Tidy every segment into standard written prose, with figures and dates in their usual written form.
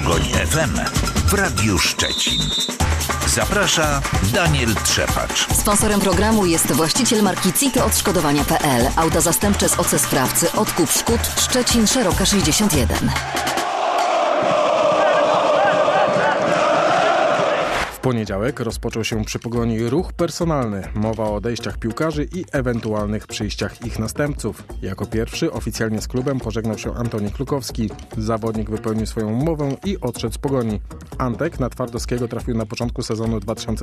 Pogoń FM w Radiu Szczecin. Zaprasza Daniel Trzepacz. Sponsorem programu jest właściciel marki CITO Odszkodowania.pl. Auta zastępcze z OC Sprawcy. Odkup szkód. Szczecin, Szeroka 61. W poniedziałek rozpoczął się przy Pogoni ruch personalny. Mowa o odejściach piłkarzy i ewentualnych przyjściach ich następców. Jako pierwszy oficjalnie z klubem pożegnał się Antoni Klukowski. Zawodnik wypełnił swoją umowę i odszedł z Pogoni. Antek na Twardowskiego trafił na początku sezonu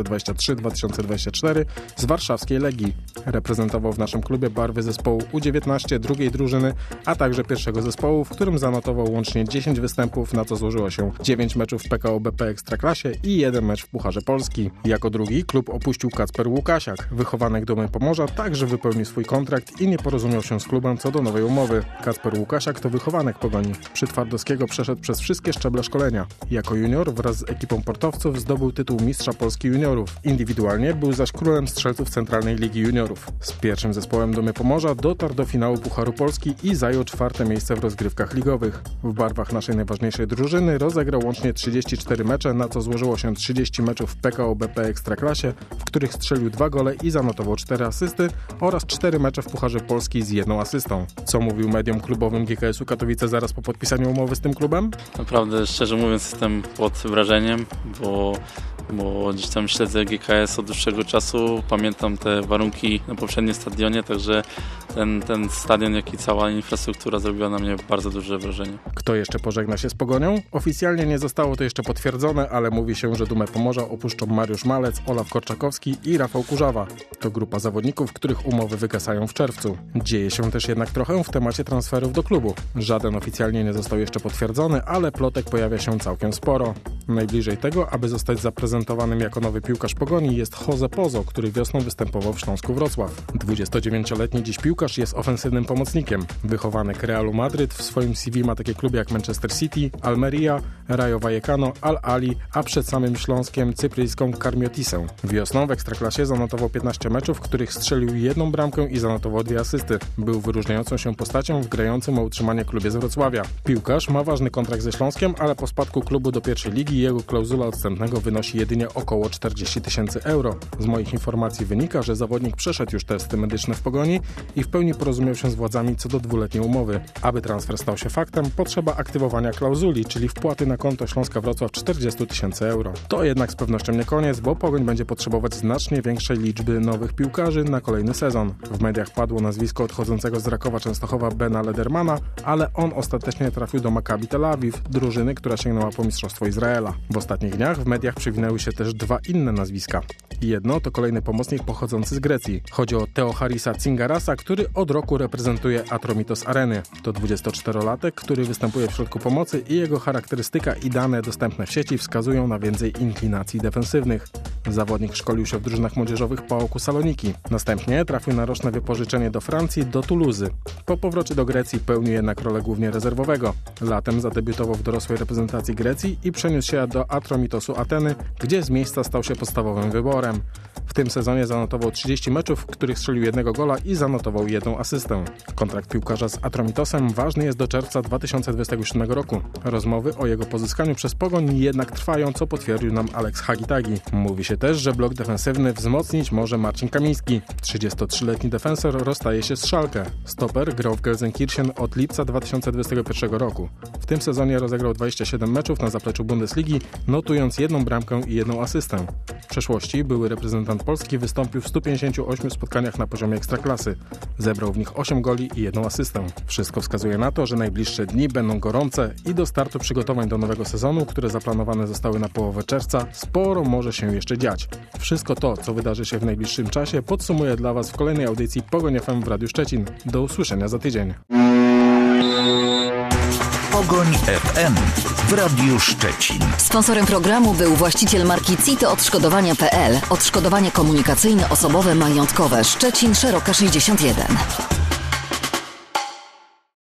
2023-2024 z warszawskiej Legii. Reprezentował w naszym klubie barwy zespołu U19, drugiej drużyny, a także pierwszego zespołu, w którym zanotował łącznie 10 występów, na co złożyło się 9 meczów w PKO BP Ekstraklasie i 1 mecz w Pucharze Polski. Jako drugi klub opuścił Kacper Łukasiak. Wychowanek Dumy Pomorza także wypełnił swój kontrakt i nie porozumiał się z klubem co do nowej umowy. Kacper Łukasiak to wychowanek Pogoni. Przy Twardowskiego przeszedł przez wszystkie szczeble szkolenia. Jako junior wraz z ekipą portowców zdobył tytuł mistrza Polski juniorów. Indywidualnie był zaś królem strzelców Centralnej Ligi Juniorów. Z pierwszym zespołem Dumy Pomorza dotarł do finału Pucharu Polski i zajął 4. miejsce w rozgrywkach ligowych. W barwach naszej najważniejszej drużyny rozegrał łącznie 34 mecze, na co złożyło się 30 meczów w PKO BP Ekstraklasie, w których strzelił 2 gole i zanotował 4 asysty oraz 4 mecze w Pucharze Polski z 1 asystą. Co mówił mediom klubowym GKS-u Katowice zaraz po podpisaniu umowy z tym klubem? Naprawdę, szczerze mówiąc, jestem pod wrażeniem, bo gdzieś tam śledzę GKS od dłuższego czasu, pamiętam te warunki na poprzednim stadionie, także ten stadion, jak i cała infrastruktura zrobiła na mnie bardzo duże wrażenie. Kto jeszcze pożegna się z Pogonią? Oficjalnie nie zostało to jeszcze potwierdzone, ale mówi się, że Dumę Pomorza opuszczą Mariusz Malec, Olaf Korczakowski i Rafał Kurzawa. To grupa zawodników, których umowy wygasają w czerwcu. Dzieje się też jednak trochę w temacie transferów do klubu. Żaden oficjalnie nie został jeszcze potwierdzony, ale plotek pojawia się całkiem sporo. Najbliżej tego, aby zostać zaprezentowanym jako nowy piłkarz Pogoni, jest Jose Pozo, który wiosną występował w Śląsku Wrocław. 29-letni dziś piłkarz jest ofensywnym pomocnikiem. Wychowanek Realu Madryt w swoim CV ma takie kluby jak Manchester City, Almeria, Rayo Vallecano, Al-Ali, a przed samym Śląskiem cypryjską Karmiotisę. Wiosną w Ekstraklasie zanotował 15 meczów, w których strzelił 1 bramkę i zanotował 2 asysty. Był wyróżniającą się postacią w grającym o utrzymanie klubie z Wrocławia. Piłkarz ma ważny kontrakt ze Śląskiem, ale po spadku klubu do pierwszej ligi jego klauzula odstępnego wynosi jedynie około 40 000 euro. Z moich informacji wynika, że zawodnik przeszedł już testy medyczne w Pogoni i w pełni porozumiał się z władzami co do 2-letniej umowy. Aby transfer stał się faktem, potrzeba aktywowania klauzuli, czyli wpłaty na konto Śląska Wrocław 40 000 euro. To jednak z pewnością nie koniec, bo Pogoń będzie potrzebować znacznie większej liczby nowych piłkarzy na kolejny sezon. W mediach padło nazwisko odchodzącego z Rakowa Częstochowa Bena Ledermana, ale on ostatecznie trafił do Maccabi Tel Awiw, drużyny, która sięgnęła po mistrzostwo Izraela. W ostatnich dniach w mediach przewinęły się też 2 inne nazwiska. Jedno to kolejny pomocnik pochodzący z Grecji. Chodzi o Theocharisa Tsingarasa, który od roku reprezentuje Atromitos Areny. To 24-latek, który występuje w środku pomocy i jego charakterystyka i dane dostępne w sieci wskazują na więcej inklinacji defensywnych. Zawodnik szkolił się w drużynach młodzieżowych PAOK-u Saloniki. Następnie trafił na roczne wypożyczenie do Francji, do Toulouse. Po powrocie do Grecji pełnił jednak rolę głównie rezerwowego. Latem zadebiutował w dorosłej reprezentacji Grecji i przeniósł się do Atromitosu Ateny, gdzie z miejsca stał się podstawowym wyborem. W tym sezonie zanotował 30 meczów, w których strzelił 1 gola i zanotował 1 asystę. Kontrakt piłkarza z Atromitosem ważny jest do czerwca 2027 roku. Rozmowy o jego pozyskaniu przez Pogoń jednak trwają, co potwierdził nam Alex Hagitagi. Mówi się też, że blok defensywny wzmocnić może Marcin Kamiński. 33-letni defensor rozstaje się z Schalke. Stoper grał w Gelsenkirchen od lipca 2021 roku. W tym sezonie rozegrał 27 meczów na zapleczu Bundesligi, notując 1 bramkę i 1 asystę. W przeszłości były reprezentant Polski wystąpił w 158 spotkaniach na poziomie ekstraklasy. Zebrał w nich 8 goli i 1 asystę. Wszystko wskazuje na to, że najbliższe dni będą gorące i do startu przygotowań do nowego sezonu, które zaplanowane zostały na połowę czerwca, sporo może się jeszcze dziać. Wszystko to, co wydarzy się w najbliższym czasie, podsumuję dla Was w kolejnej audycji Pogoń FM w Radiu Szczecin. Do usłyszenia za tydzień. Pogoń FM w Radiu Szczecin. Sponsorem programu był właściciel marki CITO Odszkodowania.pl. Odszkodowanie komunikacyjne, osobowe, majątkowe. Szczecin, Szeroka 61.